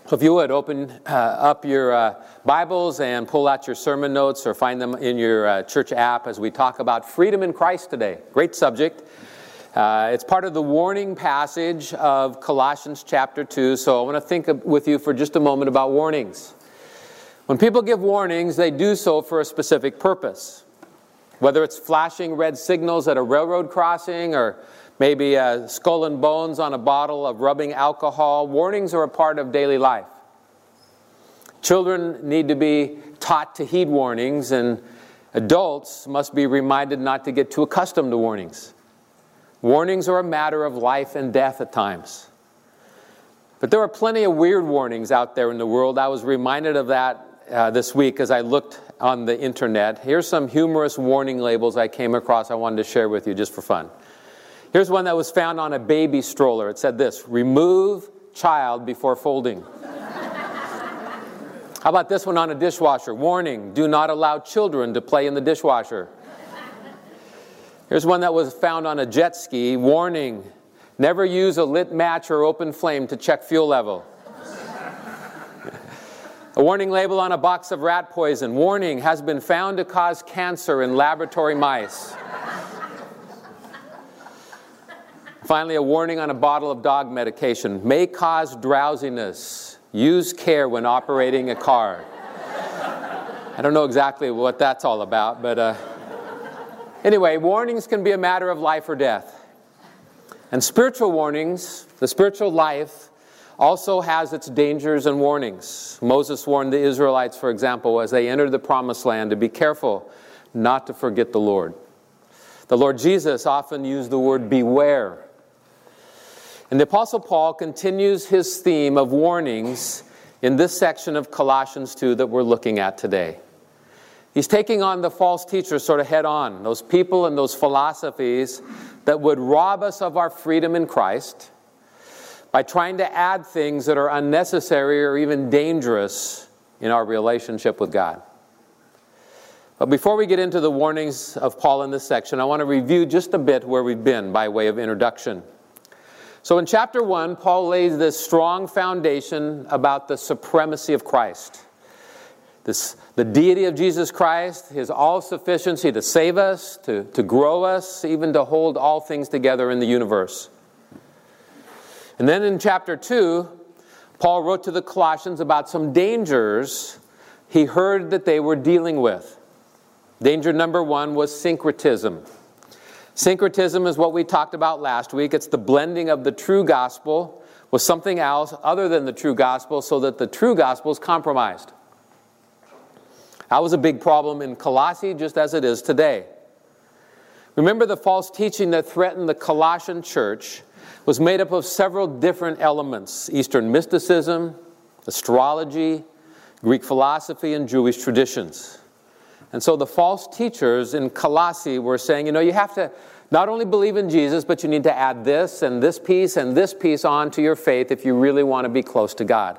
So if you would, open up your Bibles and pull out your sermon notes or find them in your church app as we talk about freedom in Christ today. Great subject. It's part of the warning passage of Colossians chapter 2, so I want to think with you for just a moment about warnings. When people give warnings, they do so for a specific purpose. Whether it's flashing red signals at a railroad crossing or maybe skull and bones on a bottle of rubbing alcohol, warnings are a part of daily life. Children need to be taught to heed warnings, and adults must be reminded not to get too accustomed to warnings. Warnings are a matter of life and death at times. But there are plenty of weird warnings out there in the world. I was reminded of that this week as I looked on the internet. Here's some humorous warning labels I came across I wanted to share with you just for fun. Here's one that was found on a baby stroller. It said this: remove child before folding. How about this one on a dishwasher? Warning, do not allow children to play in the dishwasher. Here's one that was found on a jet ski. Warning, never use a lit match or open flame to check fuel level. A warning label on a box of rat poison. Warning, has been found to cause cancer in laboratory mice. Finally, a warning on a bottle of dog medication. May cause drowsiness. Use care when operating a car. I don't know exactly what that's all about, but anyway, warnings can be a matter of life or death. And spiritual warnings, the spiritual life, also has its dangers and warnings. Moses warned the Israelites, for example, as they entered the promised land, to be careful not to forget the Lord. The Lord Jesus often used the word beware. And the Apostle Paul continues his theme of warnings in this section of Colossians 2 that we're looking at today. He's taking on the false teachers sort of head on, those people and those philosophies that would rob us of our freedom in Christ by trying to add things that are unnecessary or even dangerous in our relationship with God. But before we get into the warnings of Paul in this section, I want to review just a bit where we've been by way of introduction. So in chapter 1, Paul lays this strong foundation about the supremacy of Christ. The deity of Jesus Christ, His all-sufficiency to save us, to grow us, even to hold all things together in the universe. And then in chapter 2, Paul wrote to the Colossians about some dangers he heard that they were dealing with. Danger number 1 was syncretism. Syncretism is what we talked about last week. It's the blending of the true gospel with something else other than the true gospel so that the true gospel is compromised. That was a big problem in Colossae just as it is today. Remember, the false teaching that threatened the Colossian church was made up of several different elements: Eastern mysticism, astrology, Greek philosophy, and Jewish traditions. And so the false teachers in Colossae were saying, you have to not only believe in Jesus, but you need to add this and this piece on to your faith if you really want to be close to God.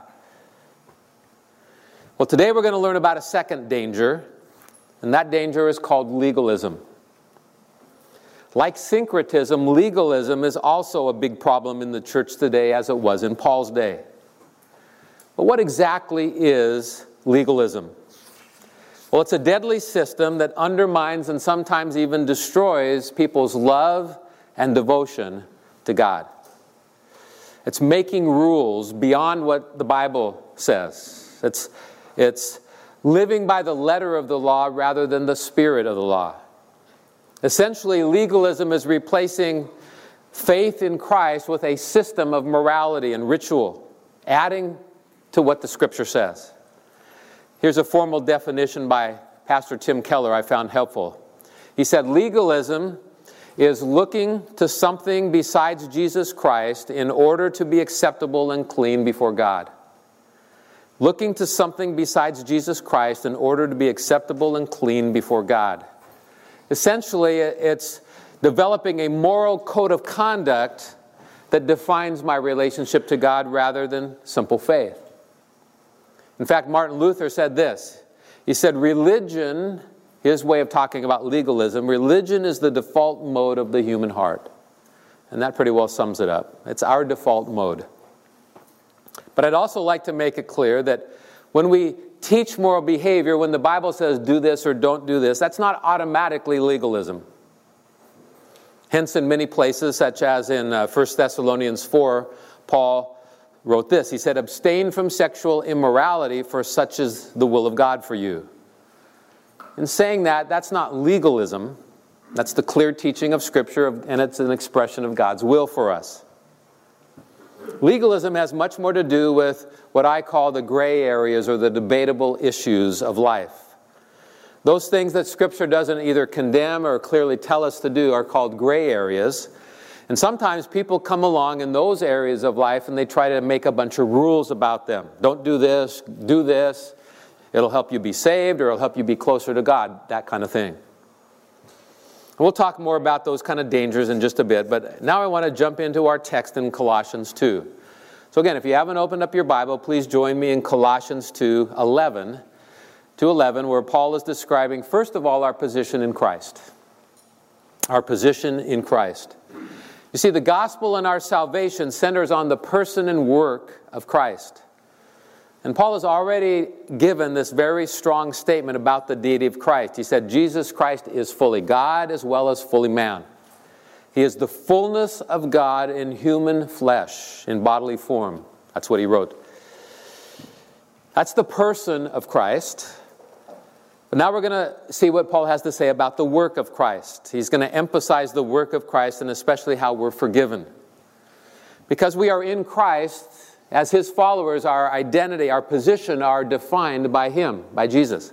Well, today we're going to learn about a second danger, and that danger is called legalism. Like syncretism, legalism is also a big problem in the church today as it was in Paul's day. But what exactly is legalism? Well, it's a deadly system that undermines and sometimes even destroys people's love and devotion to God. It's making rules beyond what the Bible says. It's living by the letter of the law rather than the spirit of the law. Essentially, legalism is replacing faith in Christ with a system of morality and ritual, adding to what the Scripture says. Here's a formal definition by Pastor Tim Keller I found helpful. He said, legalism is looking to something besides Jesus Christ in order to be acceptable and clean before God. Looking to something besides Jesus Christ in order to be acceptable and clean before God. Essentially, it's developing a moral code of conduct that defines my relationship to God rather than simple faith. In fact, Martin Luther said this. He said, religion, his way of talking about legalism, religion is the default mode of the human heart. And that pretty well sums it up. It's our default mode. But I'd also like to make it clear that when we teach moral behavior, when the Bible says do this or don't do this, that's not automatically legalism. Hence, in many places, such as in 1 Thessalonians 4, Paul wrote this. He said, abstain from sexual immorality, for such is the will of God for you. In saying that, that's not legalism. That's the clear teaching of Scripture, and it's an expression of God's will for us. Legalism has much more to do with what I call the gray areas or the debatable issues of life. Those things that Scripture doesn't either condemn or clearly tell us to do are called gray areas. And sometimes people come along in those areas of life and they try to make a bunch of rules about them. Don't do this, do this. It'll help you be saved or it'll help you be closer to God, that kind of thing. And we'll talk more about those kind of dangers in just a bit, but now I want to jump into our text in Colossians 2. So again, if you haven't opened up your Bible, please join me in Colossians 2:11, where Paul is describing, first of all, our position in Christ. Our position in Christ. You see, the gospel and our salvation centers on the person and work of Christ. And Paul has already given this very strong statement about the deity of Christ. He said, Jesus Christ is fully God as well as fully man. He is the fullness of God in human flesh, in bodily form. That's what he wrote. That's the person of Christ. But now we're going to see what Paul has to say about the work of Christ. He's going to emphasize the work of Christ and especially how we're forgiven. Because we are in Christ, as His followers, our identity, our position are defined by Him, by Jesus.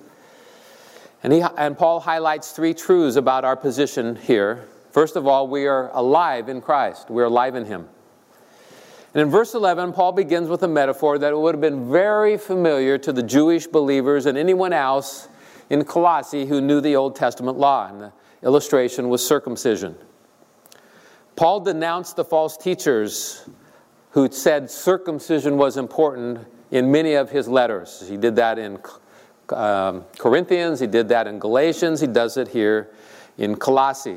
And Paul highlights three truths about our position here. First of all, we are alive in Christ. We're alive in Him. And in verse 11, Paul begins with a metaphor that would have been very familiar to the Jewish believers and anyone else in Colossae who knew the Old Testament law. And the illustration was circumcision. Paul denounced the false teachers who said circumcision was important in many of his letters. He did that in Corinthians, he did that in Galatians, he does it here in Colossae.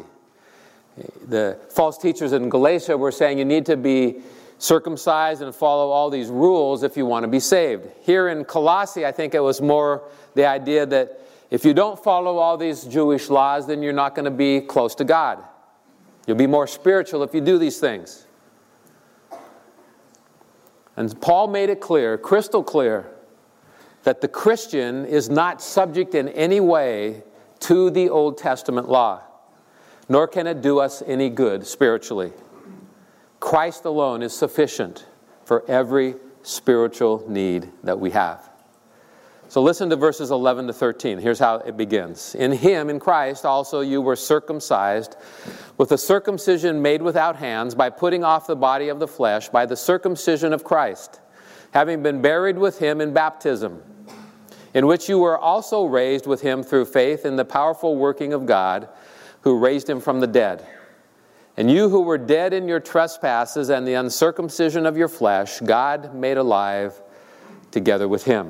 The false teachers in Galatia were saying you need to be circumcised and follow all these rules if you want to be saved. Here in Colossae, I think it was more the idea that if you don't follow all these Jewish laws, then you're not going to be close to God. You'll be more spiritual if you do these things. And Paul made it clear, crystal clear, that the Christian is not subject in any way to the Old Testament law, nor can it do us any good spiritually. Christ alone is sufficient for every spiritual need that we have. So listen to verses 11 to 13. Here's how it begins. In Him, in Christ, also you were circumcised with a circumcision made without hands, by putting off the body of the flesh by the circumcision of Christ, having been buried with Him in baptism, in which you were also raised with Him through faith in the powerful working of God, who raised Him from the dead. And you who were dead in your trespasses and the uncircumcision of your flesh, God made alive together with Him.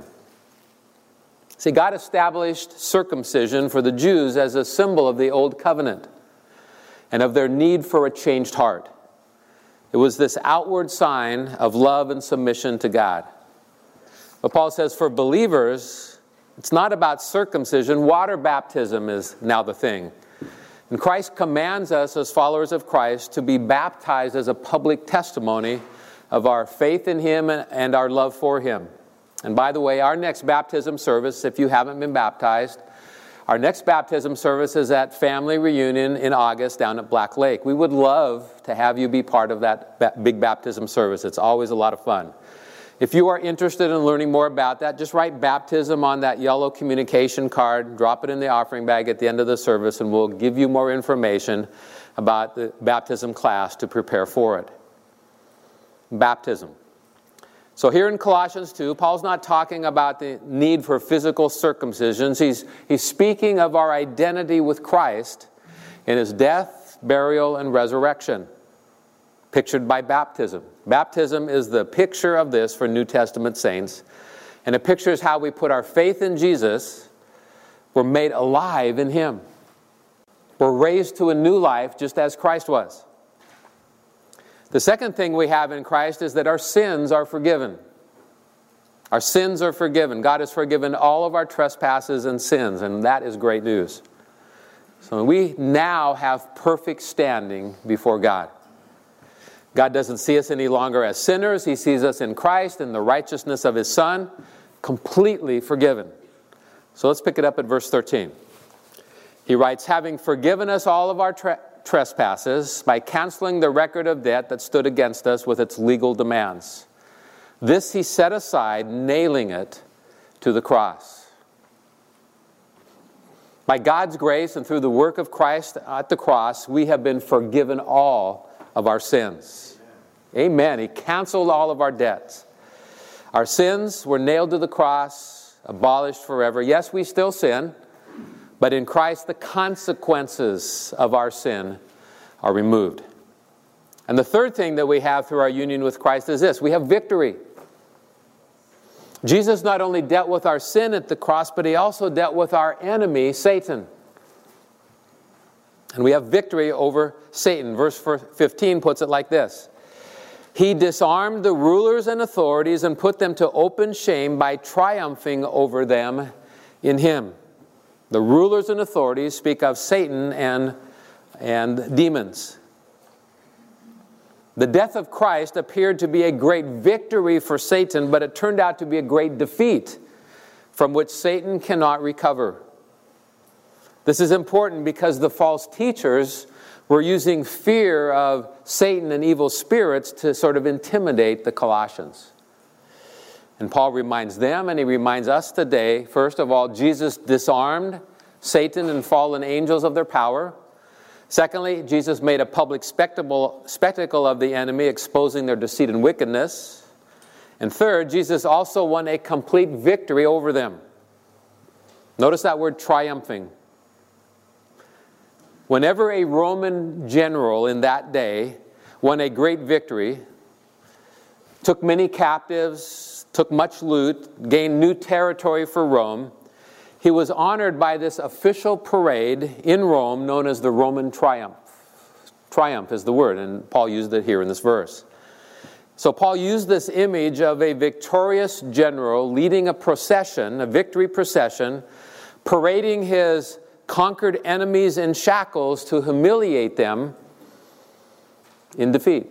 See, God established circumcision for the Jews as a symbol of the Old Covenant and of their need for a changed heart. It was this outward sign of love and submission to God. But Paul says for believers, it's not about circumcision. Water baptism is now the thing. And Christ commands us as followers of Christ to be baptized as a public testimony of our faith in Him and our love for Him. And by the way, our next baptism service, if you haven't been baptized, our next baptism service is at Family Reunion in August down at Black Lake. We would love to have you be part of that big baptism service. It's always a lot of fun. If you are interested in learning more about that, just write baptism on that yellow communication card, drop it in the offering bag at the end of the service, and we'll give you more information about the baptism class to prepare for it. Baptism. So here in Colossians 2, Paul's not talking about the need for physical circumcisions. He's speaking of our identity with Christ in His death, burial, and resurrection, pictured by baptism. Baptism is the picture of this for New Testament saints, and it pictures how we put our faith in Jesus. We're made alive in Him. We're raised to a new life just as Christ was. The second thing we have in Christ is that our sins are forgiven. Our sins are forgiven. God has forgiven all of our trespasses and sins, and that is great news. So we now have perfect standing before God. God doesn't see us any longer as sinners. He sees us in Christ, in the righteousness of His Son, completely forgiven. So let's pick it up at verse 13. He writes, having forgiven us all of our trespasses by canceling the record of debt that stood against us with its legal demands. This He set aside, nailing it to the cross. By God's grace and through the work of Christ at the cross, we have been forgiven all of our sins. Amen. He canceled all of our debts. Our sins were nailed to the cross, abolished forever. Yes, we still sin, but in Christ the consequences of our sin are removed. And the third thing that we have through our union with Christ is this: we have victory. Jesus not only dealt with our sin at the cross, but He also dealt with our enemy, Satan. And we have victory over Satan. Verse 15 puts it like this: He disarmed the rulers and authorities and put them to open shame by triumphing over them in Him. The rulers and authorities speak of Satan and demons. The death of Christ appeared to be a great victory for Satan, but it turned out to be a great defeat from which Satan cannot recover. This is important because the false teachers were using fear of Satan and evil spirits to sort of intimidate the Colossians. And Paul reminds them, and he reminds us today, first of all, Jesus disarmed Satan and fallen angels of their power. Secondly, Jesus made a public spectacle of the enemy, exposing their deceit and wickedness. And third, Jesus also won a complete victory over them. Notice that word, triumphing. Whenever a Roman general in that day won a great victory, took many captives, took much loot, gained new territory for Rome, he was honored by this official parade in Rome known as the Roman triumph. Triumph is the word, and Paul used it here in this verse. So Paul used this image of a victorious general leading a procession, a victory procession, parading his conquered enemies in shackles to humiliate them in defeat.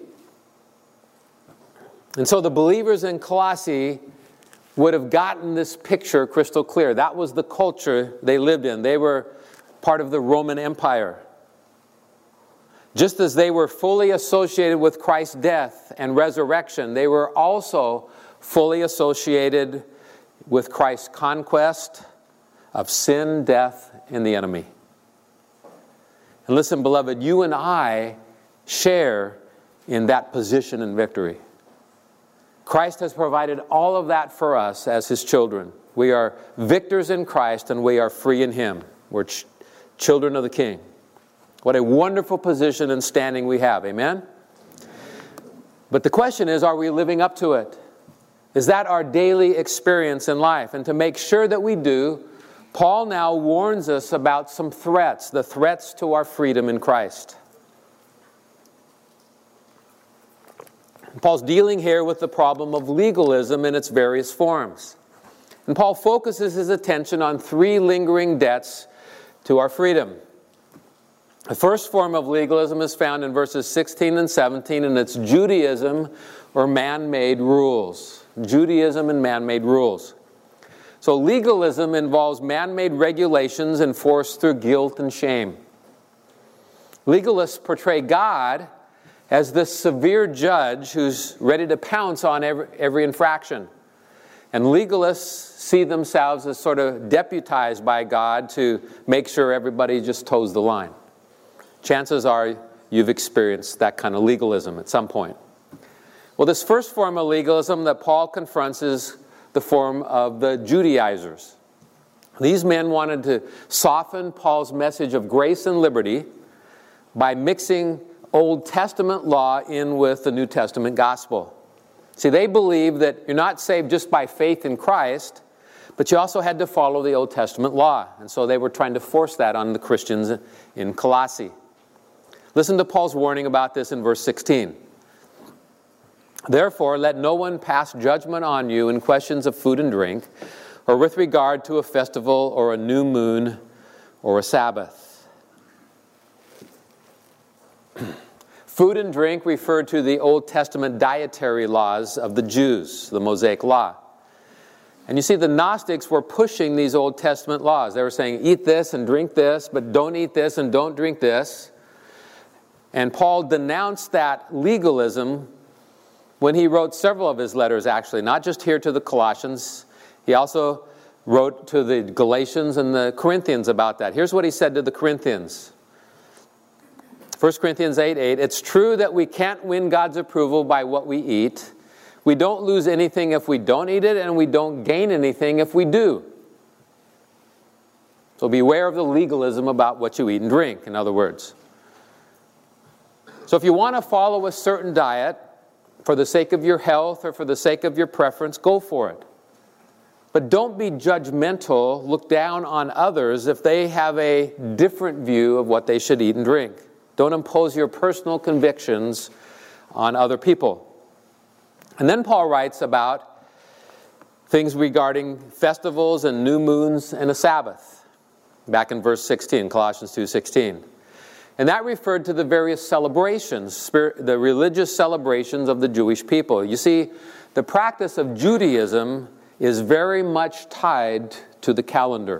And so the believers in Colossae would have gotten this picture crystal clear. That was the culture they lived in. They were part of the Roman Empire. Just as they were fully associated with Christ's death and resurrection, they were also fully associated with Christ's conquest of sin, death, and the enemy. And listen, beloved, you and I share in that position and victory. Christ has provided all of that for us as His children. We are victors in Christ and we are free in Him. We're children of the King. What a wonderful position and standing we have. Amen? But the question is, are we living up to it? Is that our daily experience in life? And to make sure that we do, Paul now warns us about some threats, the threats to our freedom in Christ. Paul's dealing here with the problem of legalism in its various forms. And Paul focuses his attention on three lingering debts to our freedom. The first form of legalism is found in verses 16 and 17, and it's Judaism or man-made rules. Judaism and man-made rules. So legalism involves man-made regulations enforced through guilt and shame. Legalists portray God as this severe judge who's ready to pounce on every infraction. And legalists see themselves as sort of deputized by God to make sure everybody just toes the line. Chances are you've experienced that kind of legalism at some point. Well, this first form of legalism that Paul confronts is the form of the Judaizers. These men wanted to soften Paul's message of grace and liberty by mixing Old Testament law in with the New Testament gospel. See, they believed that you're not saved just by faith in Christ, but you also had to follow the Old Testament law. And so they were trying to force that on the Christians in Colossae. Listen to Paul's warning about this in verse 16. Therefore, let no one pass judgment on you in questions of food and drink, or with regard to a festival or a new moon or a Sabbath. Food and drink referred to the Old Testament dietary laws of the Jews, the Mosaic Law. And you see, the Gnostics were pushing these Old Testament laws. They were saying, eat this and drink this, but don't eat this and don't drink this. And Paul denounced that legalism when he wrote several of his letters, actually, not just here to the Colossians. He also wrote to the Galatians and the Corinthians about that. Here's what he said to the Corinthians. 1 Corinthians 8:8, it's true that we can't win God's approval by what we eat. We don't lose anything if we don't eat it, and we don't gain anything if we do. So beware of the legalism about what you eat and drink, in other words. So if you want to follow a certain diet, for the sake of your health or for the sake of your preference, go for it. But don't be judgmental, look down on others if they have a different view of what they should eat and drink. Don't impose your personal convictions on other people. And then Paul writes about things regarding festivals and new moons and a Sabbath, back in verse 16, Colossians 2:16. And that referred to the various celebrations, the religious celebrations of the Jewish people. You see, the practice of Judaism is very much tied to the calendar.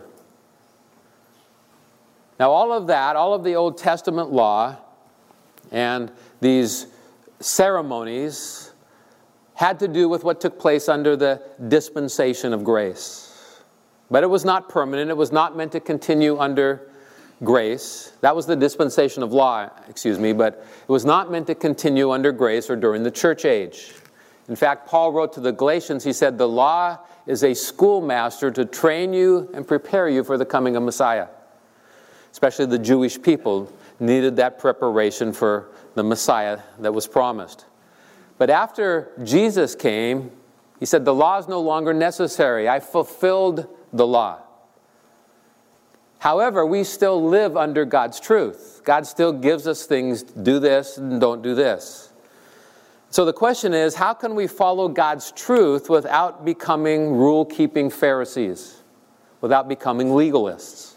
Now, all of that, all of the Old Testament law and these ceremonies had to do with what took place under the dispensation of grace. But it was not permanent. It was not meant to continue under grace. That was the dispensation of law, but it was not meant to continue under grace or during the church age. In fact, Paul wrote to the Galatians, he said, the law is a schoolmaster to train you and prepare you for the coming of Messiah. Especially the Jewish people needed that preparation for the Messiah that was promised. But after Jesus came, he said, the law is no longer necessary. I fulfilled the law. However, we still live under God's truth. God still gives us things, do this and don't do this. So the question is, how can we follow God's truth without becoming rule-keeping Pharisees, without becoming legalists?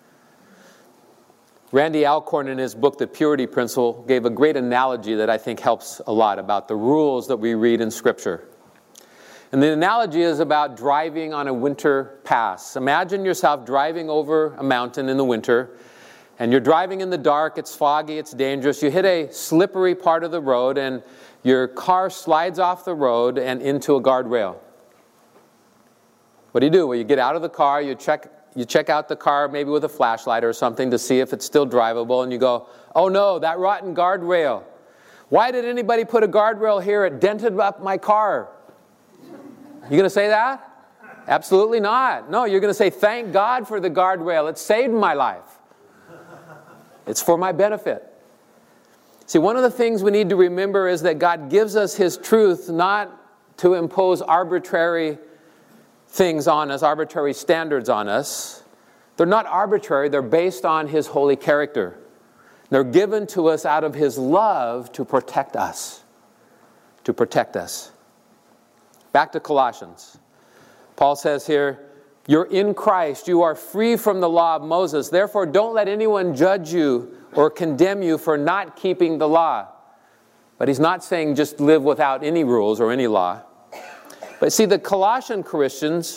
Randy Alcorn, in his book, The Purity Principle, gave a great analogy that I think helps a lot about the rules that we read in Scripture. And the analogy is about driving on a winter pass. Imagine yourself driving over a mountain in the winter, and you're driving in the dark, it's foggy, it's dangerous. You hit a slippery part of the road, and your car slides off the road and into a guardrail. What do? Well, you get out of the car, you check out the car maybe with a flashlight or something to see if it's still drivable, and you go, oh no, that rotten guardrail. Why did anybody put a guardrail here? It dented up my car. You going to say that? Absolutely not. No, you're going to say, thank God for the guardrail. It saved my life. It's for my benefit. See, one of the things we need to remember is that God gives us His truth not to impose arbitrary things on us, arbitrary standards on us. They're not arbitrary. They're based on His holy character. They're given to us out of His love to protect us. To protect us. Back to Colossians. Paul says here, you're in Christ. You are free from the law of Moses. Therefore, don't let anyone judge you or condemn you for not keeping the law. But he's not saying just live without any rules or any law. But see, the Colossian Christians,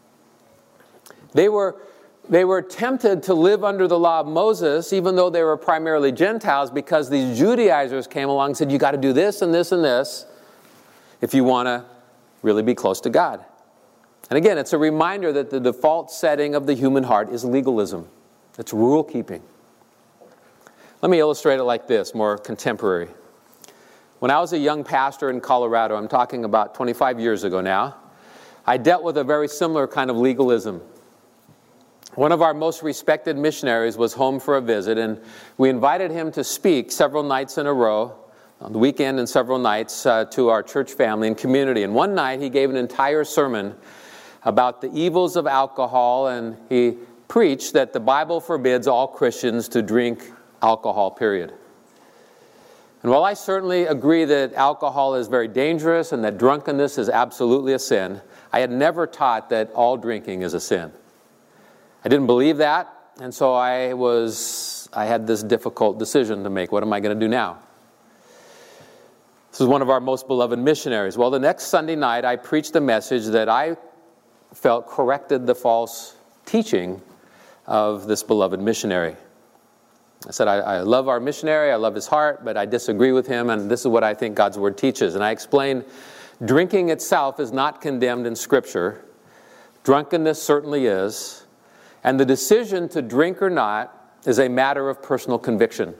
they were tempted to live under the law of Moses, even though they were primarily Gentiles, because these Judaizers came along and said, you got to do this and this and this if you want to really be close to God. And again, it's a reminder that the default setting of the human heart is legalism. It's rule keeping. Let me illustrate it like this, more contemporary. When I was a young pastor in Colorado, I'm talking about 25 years ago now, I dealt with a very similar kind of legalism. One of our most respected missionaries was home for a visit, and we invited him to speak several nights in a row, on the weekend and several nights, to our church family and community. And one night he gave an entire sermon about the evils of alcohol, and he preached that the Bible forbids all Christians to drink alcohol, period. And while I certainly agree that alcohol is very dangerous and that drunkenness is absolutely a sin, I had never taught that all drinking is a sin. I didn't believe that, and so I had this difficult decision to make. What am I going to do now? This is one of our most beloved missionaries. Well, the next Sunday night, I preached a message that I felt corrected the false teaching of this beloved missionary. I said, I love our missionary, I love his heart, but I disagree with him, and this is what I think God's Word teaches. And I explained, drinking itself is not condemned in Scripture. Drunkenness certainly is. And the decision to drink or not is a matter of personal conviction.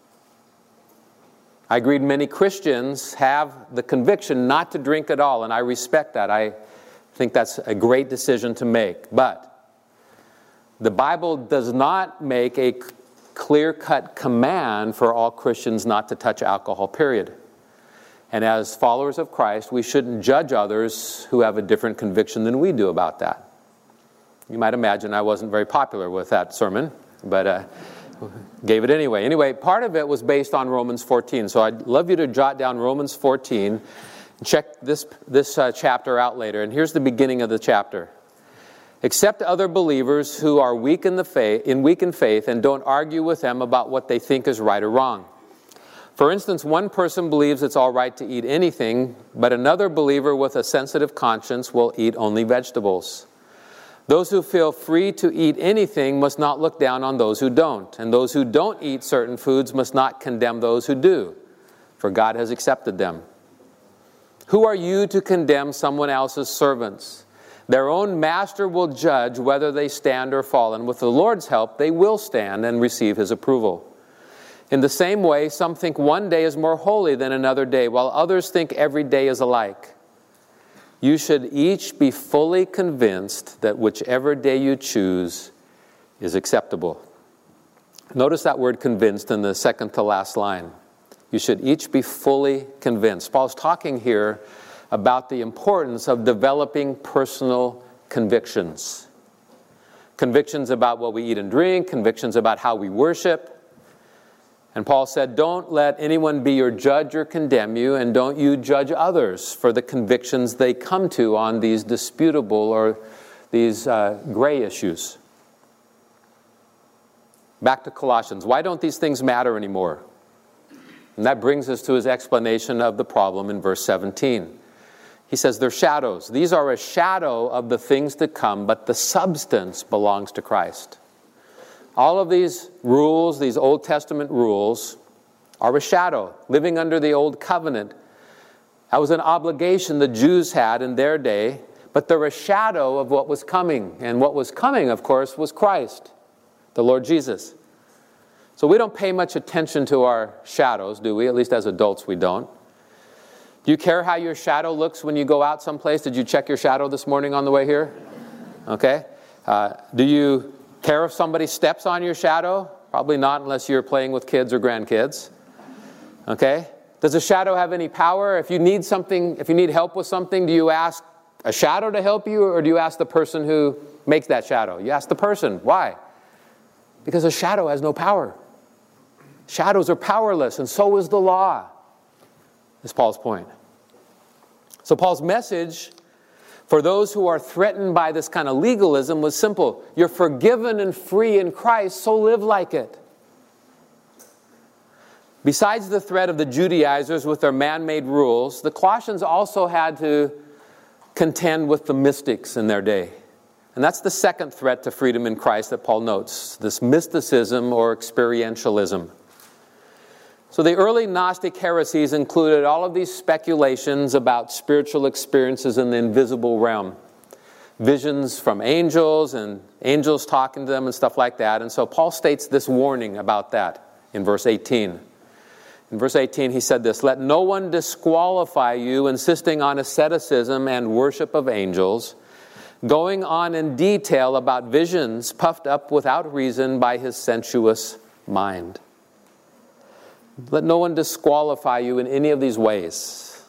I agreed many Christians have the conviction not to drink at all, and I respect that. I think that's a great decision to make. But the Bible does not make a clear-cut command for all Christians not to touch alcohol, period. And as followers of Christ, we shouldn't judge others who have a different conviction than we do about that. You might imagine I wasn't very popular with that sermon, but gave it anyway. Anyway, part of it was based on Romans 14. So I'd love you to jot down Romans 14 and check this chapter out later. And here's the beginning of the chapter. Accept other believers who are weak in faith, and don't argue with them about what they think is right or wrong. For instance, one person believes it's all right to eat anything, but another believer with a sensitive conscience will eat only vegetables. Those who feel free to eat anything must not look down on those who don't, and those who don't eat certain foods must not condemn those who do, for God has accepted them. Who are you to condemn someone else's servants? Their own master will judge whether they stand or fall, and with the Lord's help, they will stand and receive His approval. In the same way, some think one day is more holy than another day, while others think every day is alike. You should each be fully convinced that whichever day you choose is acceptable. Notice that word convinced in the second to last line. You should each be fully convinced. Paul's talking here about the importance of developing personal convictions. Convictions about what we eat and drink, convictions about how we worship. And Paul said, don't let anyone be your judge or condemn you, and don't you judge others for the convictions they come to on these disputable or these gray issues. Back to Colossians. Why don't these things matter anymore? And that brings us to his explanation of the problem in verse 17. He says they're shadows. These are a shadow of the things to come, but the substance belongs to Christ. All of these rules, these Old Testament rules, are a shadow. Living under the Old Covenant, that was an obligation the Jews had in their day, but they're a shadow of what was coming. And what was coming, of course, was Christ, the Lord Jesus. So we don't pay much attention to our shadows, do we? At least as adults we don't. Do you care how your shadow looks when you go out someplace? Did you check your shadow this morning on the way here? Okay. Do you care if somebody steps on your shadow? Probably not unless you're playing with kids or grandkids. Okay. Does a shadow have any power? If you need something, if you need help with something, do you ask a shadow to help you, or do you ask the person who makes that shadow? You ask the person. Why? Because a shadow has no power. Shadows are powerless, and so is the law, is Paul's point. So Paul's message for those who are threatened by this kind of legalism was simple. You're forgiven and free in Christ, so live like it. Besides the threat of the Judaizers with their man-made rules, the Colossians also had to contend with the mystics in their day. And that's the second threat to freedom in Christ that Paul notes, this mysticism or experientialism. So the early Gnostic heresies included all of these speculations about spiritual experiences in the invisible realm. Visions from angels and angels talking to them and stuff like that. And so Paul states this warning about that in verse 18. In verse 18 he said this, "Let no one disqualify you, insisting on asceticism and worship of angels, going on in detail about visions puffed up without reason by his sensuous mind." Let no one disqualify you in any of these ways.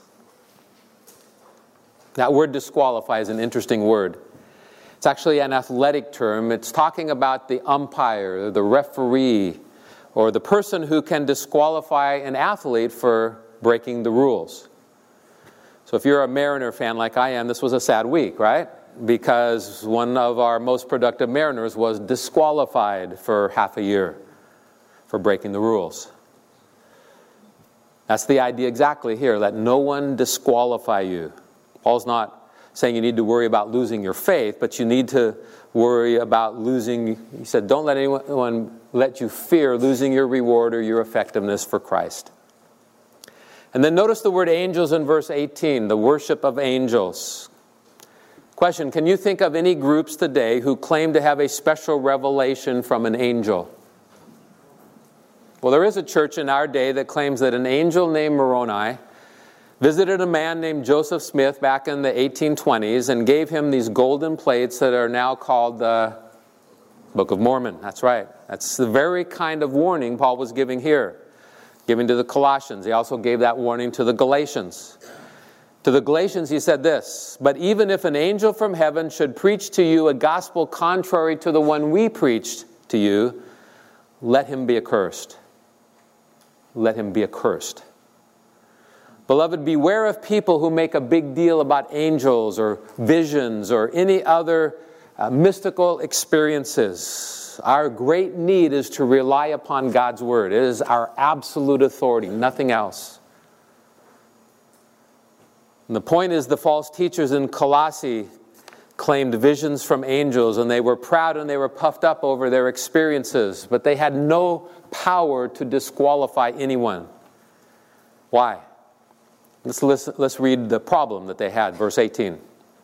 That word disqualify is an interesting word. It's actually an athletic term. It's talking about the umpire, the referee, or the person who can disqualify an athlete for breaking the rules. So if you're a Mariner fan like I am, this was a sad week, right? Because one of our most productive Mariners was disqualified for half a year for breaking the rules. That's the idea exactly here. Let no one disqualify you. Paul's not saying you need to worry about losing your faith, but you need to worry about losing. He said, don't let anyone let you fear losing your reward or your effectiveness for Christ. And then notice the word angels in verse 18, the worship of angels. Question, can you think of any groups today who claim to have a special revelation from an angel? Well, there is a church in our day that claims that an angel named Moroni visited a man named Joseph Smith back in the 1820s and gave him these golden plates that are now called the Book of Mormon. That's right. That's the very kind of warning Paul was giving here, giving to the Colossians. He also gave that warning to the Galatians. To the Galatians he said this, but even if an angel from heaven should preach to you a gospel contrary to the one we preached to you, let him be accursed. Let him be accursed. Beloved, beware of people who make a big deal about angels or visions or any other mystical experiences. Our great need is to rely upon God's Word. It is our absolute authority, nothing else. And the point is, the false teachers in Colossae claimed visions from angels, and they were proud and they were puffed up over their experiences, but they had no power to disqualify anyone. Why? Let's read the problem that they had, verse 19.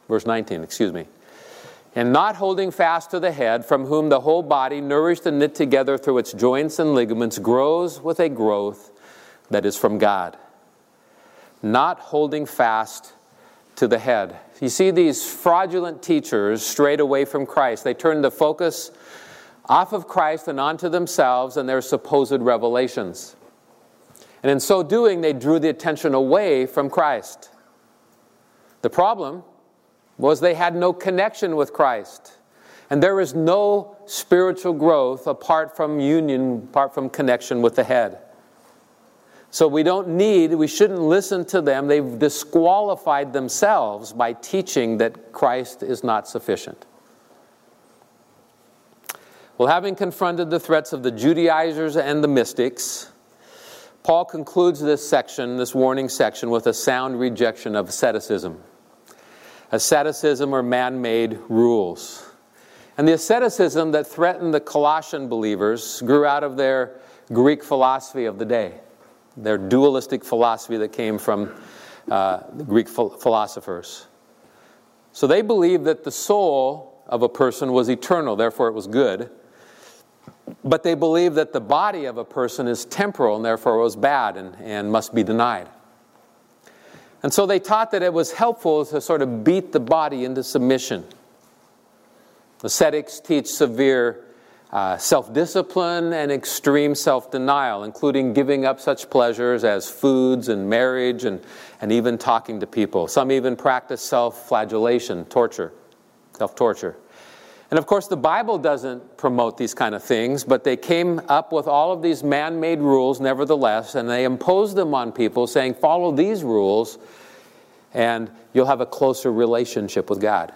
And not holding fast to the head, from whom the whole body, nourished and knit together through its joints and ligaments, grows with a growth that is from God. Not holding fast to the head. You see, these fraudulent teachers strayed away from Christ. They turned the focus off of Christ and onto themselves and their supposed revelations. And in so doing, they drew the attention away from Christ. The problem was they had no connection with Christ. And there is no spiritual growth apart from union, apart from connection with the head. So we shouldn't listen to them. They've disqualified themselves by teaching that Christ is not sufficient. Well, having confronted the threats of the Judaizers and the mystics, Paul concludes this warning section, with a sound rejection of asceticism. Asceticism or man-made rules. And the asceticism that threatened the Colossian believers grew out of their Greek philosophy of the day, their dualistic philosophy that came from the Greek philosophers. So they believed that the soul of a person was eternal, therefore it was good. But they believed that the body of a person is temporal and therefore was bad and must be denied. And so they taught that it was helpful to sort of beat the body into submission. Ascetics teach severe self-discipline and extreme self-denial, including giving up such pleasures as foods and marriage and even talking to people. Some even practice self-flagellation, self-torture. And of course, the Bible doesn't promote these kind of things, but they came up with all of these man-made rules nevertheless, and they imposed them on people, saying, follow these rules, and you'll have a closer relationship with God.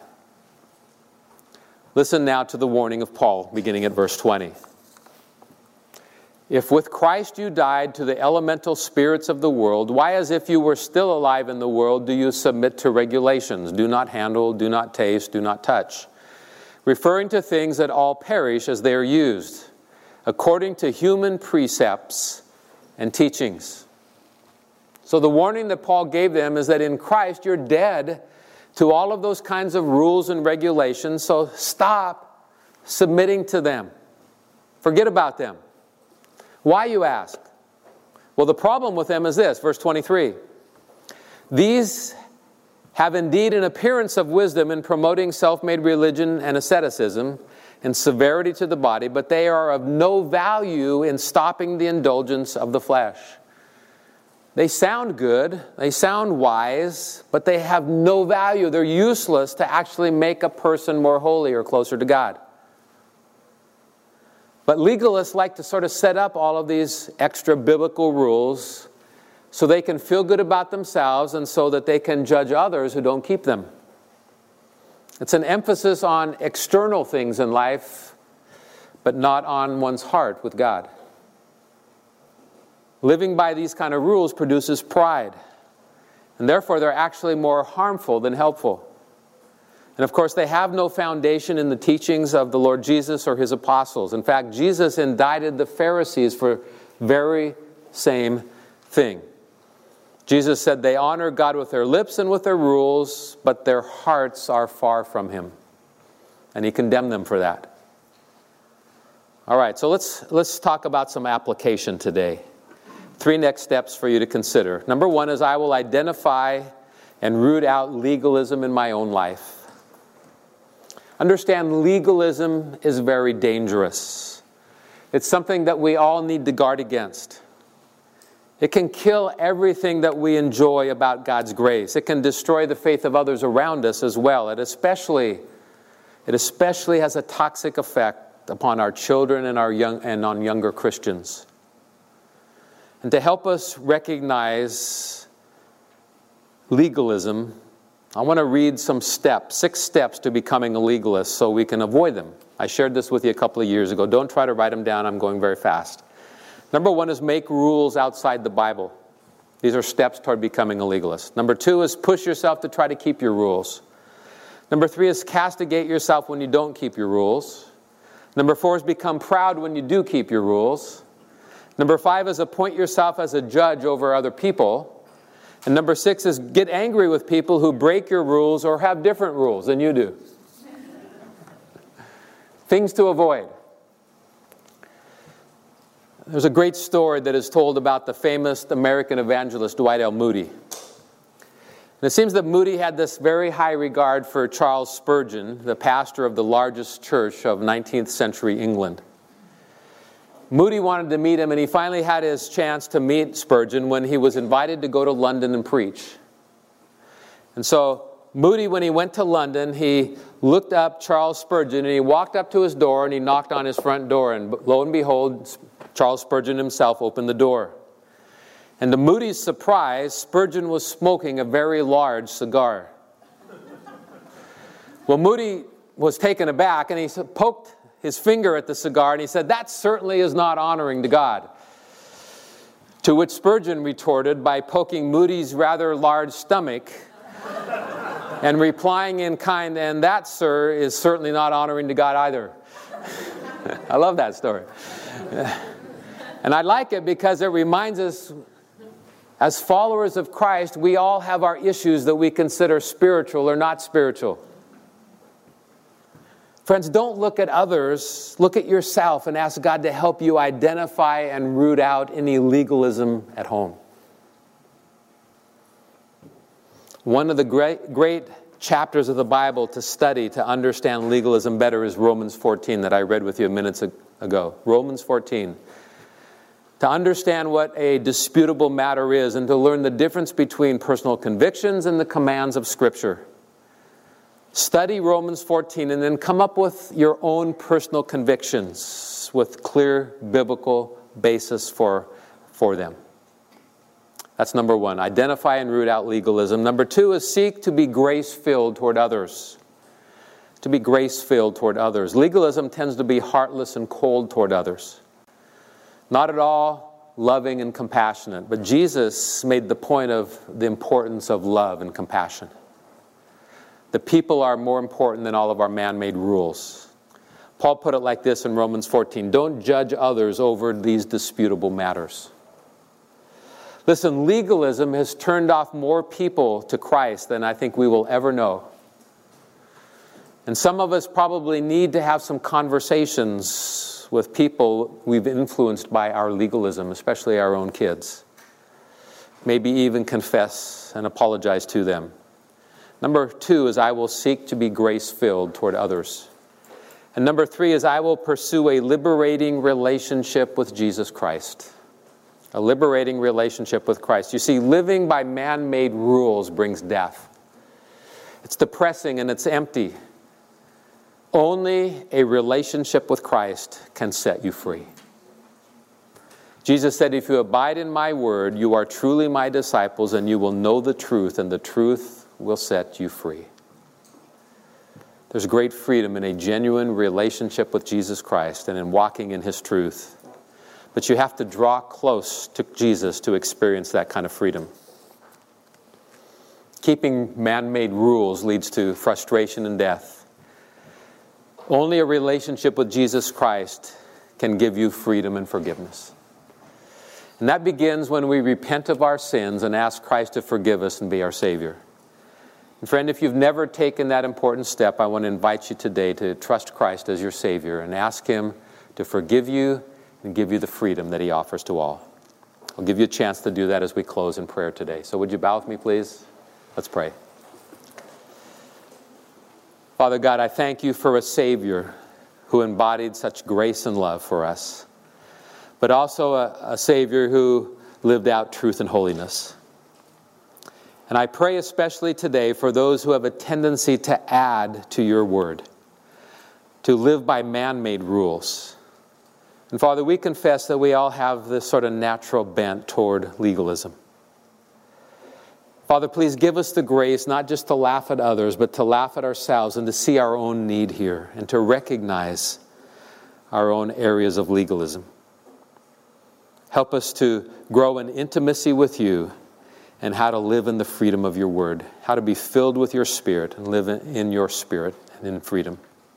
Listen now to the warning of Paul, beginning at verse 20. If with Christ you died to the elemental spirits of the world, why, as if you were still alive in the world, do you submit to regulations? Do not handle, do not taste, do not touch, referring to things that all perish as they are used, according to human precepts and teachings. So the warning that Paul gave them is that in Christ you're dead to all of those kinds of rules and regulations, so stop submitting to them. Forget about them. Why, you ask? Well, the problem with them is this, verse 23. These have indeed an appearance of wisdom in promoting self-made religion and asceticism and severity to the body, but they are of no value in stopping the indulgence of the flesh. They sound good, they sound wise, but they have no value. They're useless to actually make a person more holy or closer to God. But legalists like to sort of set up all of these extra biblical rules so they can feel good about themselves and so that they can judge others who don't keep them. It's an emphasis on external things in life, but not on one's heart with God. Living by these kind of rules produces pride, and therefore they're actually more harmful than helpful. And of course, they have no foundation in the teachings of the Lord Jesus or his apostles. In fact, Jesus indicted the Pharisees for the very same thing. Jesus said they honor God with their lips and with their rules, but their hearts are far from him. And he condemned them for that. All right, so let's talk about some application today. 3 next steps for you to consider. Number 1 is I will identify and root out legalism in my own life. Understand, legalism is very dangerous. It's something that we all need to guard against. It can kill everything that we enjoy about God's grace. It can destroy the faith of others around us as well. It especially has a toxic effect upon our children and on younger Christians. And to help us recognize legalism, I want to read some steps, 6 steps to becoming a legalist so we can avoid them. I shared this with you a couple of years ago. Don't try to write them down. I'm going very fast. Number 1 is make rules outside the Bible. These are steps toward becoming a legalist. Number 2 is push yourself to try to keep your rules. Number 3 is castigate yourself when you don't keep your rules. Number 4 is become proud when you do keep your rules. Number 5 is appoint yourself as a judge over other people. And number 6 is get angry with people who break your rules or have different rules than you do. Things to avoid. There's a great story that is told about the famous American evangelist Dwight L. Moody. And it seems that Moody had this very high regard for Charles Spurgeon, the pastor of the largest church of 19th century England. Moody wanted to meet him, and he finally had his chance to meet Spurgeon when he was invited to go to London and preach. And so Moody, when he went to London, he looked up Charles Spurgeon, and he walked up to his door, and he knocked on his front door, and lo and behold, Charles Spurgeon himself opened the door. And to Moody's surprise, Spurgeon was smoking a very large cigar. Well, Moody was taken aback, and he poked his finger at the cigar, and he said, "That certainly is not honoring to God." To which Spurgeon retorted by poking Moody's rather large stomach and replying in kind, "And that, sir, is certainly not honoring to God either." I love that story. And I like it because it reminds us, as followers of Christ, we all have our issues that we consider spiritual or not spiritual. Friends, don't look at others. Look at yourself and ask God to help you identify and root out any legalism at home. One of the great chapters of the Bible to study to understand legalism better is Romans 14 that I read with you minutes ago. Romans 14. To understand what a disputable matter is and to learn the difference between personal convictions and the commands of Scripture. Study Romans 14 and then come up with your own personal convictions with clear biblical basis for them. That's number 1. Identify and root out legalism. Number 2 is seek to be grace-filled toward others. To be grace-filled toward others. Legalism tends to be heartless and cold toward others. Not at all loving and compassionate. But Jesus made the point of the importance of love and compassion. The people are more important than all of our man-made rules. Paul put it like this in Romans 14. Don't judge others over these disputable matters. Listen, legalism has turned off more people to Christ than I think we will ever know. And some of us probably need to have some conversations with people we've influenced by our legalism, especially our own kids. Maybe even confess and apologize to them. Number 2 is I will seek to be grace-filled toward others. And number 3 is I will pursue a liberating relationship with Jesus Christ. A liberating relationship with Christ. You see, living by man-made rules brings death. It's depressing and it's empty. Only a relationship with Christ can set you free. Jesus said, if you abide in my word, you are truly my disciples, and you will know the truth, and the truth will set you free. There's great freedom in a genuine relationship with Jesus Christ and in walking in his truth. But you have to draw close to Jesus to experience that kind of freedom. Keeping man-made rules leads to frustration and death. Only a relationship with Jesus Christ can give you freedom and forgiveness. And that begins when we repent of our sins and ask Christ to forgive us and be our Savior. And friend, if you've never taken that important step, I want to invite you today to trust Christ as your Savior and ask him to forgive you and give you the freedom that he offers to all. I'll give you a chance to do that as we close in prayer today. So would you bow with me, please? Let's pray. Father God, I thank you for a Savior who embodied such grace and love for us, but also a Savior who lived out truth and holiness. And I pray especially today for those who have a tendency to add to your word, to live by man-made rules. And Father, we confess that we all have this sort of natural bent toward legalism. Father, please give us the grace not just to laugh at others, but to laugh at ourselves and to see our own need here and to recognize our own areas of legalism. Help us to grow in intimacy with you and how to live in the freedom of your word, how to be filled with your Spirit and live in your Spirit and in freedom.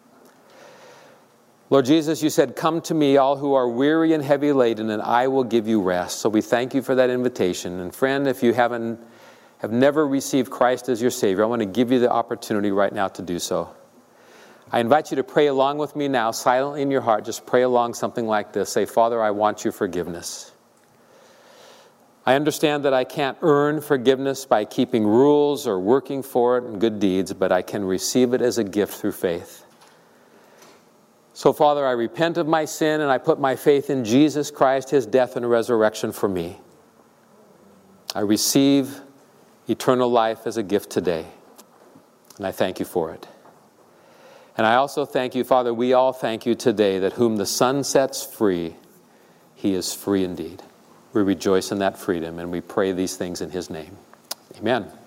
Lord Jesus, you said, come to me, all who are weary and heavy laden, and I will give you rest. So we thank you for that invitation. And friend, if you have never received Christ as your Savior, I want to give you the opportunity right now to do so. I invite you to pray along with me now, silently in your heart. Just pray along something like this. Say, Father, I want your forgiveness. I understand that I can't earn forgiveness by keeping rules or working for it in good deeds, but I can receive it as a gift through faith. So, Father, I repent of my sin and I put my faith in Jesus Christ, his death and resurrection for me. I receive eternal life as a gift today, and I thank you for it. And I also thank you, Father, we all thank you today that whom the Son sets free, he is free indeed. We rejoice in that freedom, and we pray these things in his name. Amen.